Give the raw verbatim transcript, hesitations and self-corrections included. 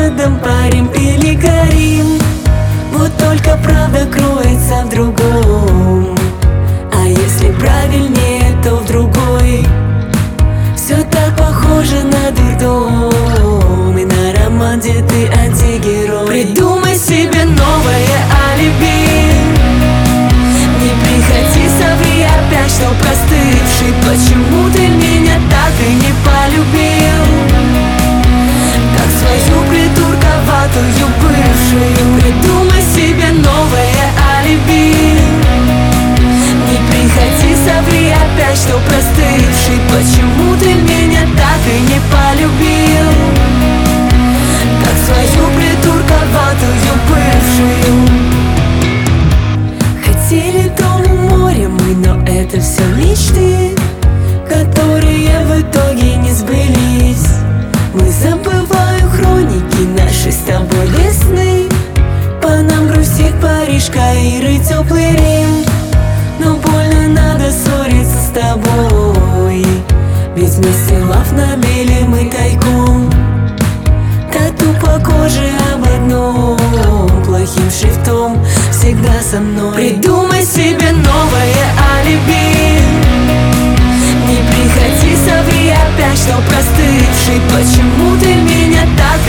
рядом парим или горим. Вот только правда кроется в другом. А если правильнее, то в другой. Все так похоже на дурдом и на роман, где ты антигерой. Придумай себе новое алиби. Не приходи, соври опять, что простывший. Почему ты меня так и не полюбил, как свою придурковатую бывшую? Придумай себе новое алиби. Не приходи, соври опять, что простывший. Почему ты меня так и не полюбил, как свою придурковатую бывшую? Хотели дом у моря мы, но это все мечты, которые в итоге не сбылись. Мы забываем хроники наши с тобой весны. По нам грустит Парижка и рыть теплый Рим. Но больно надо ссориться с тобой, ведь вместе лав набили мы тайком. Тату по коже об одном, плохим шрифтом всегда со мной. Придумай себе новое алиби. Не приходи, соври опять, что простывший. Почему ты меня так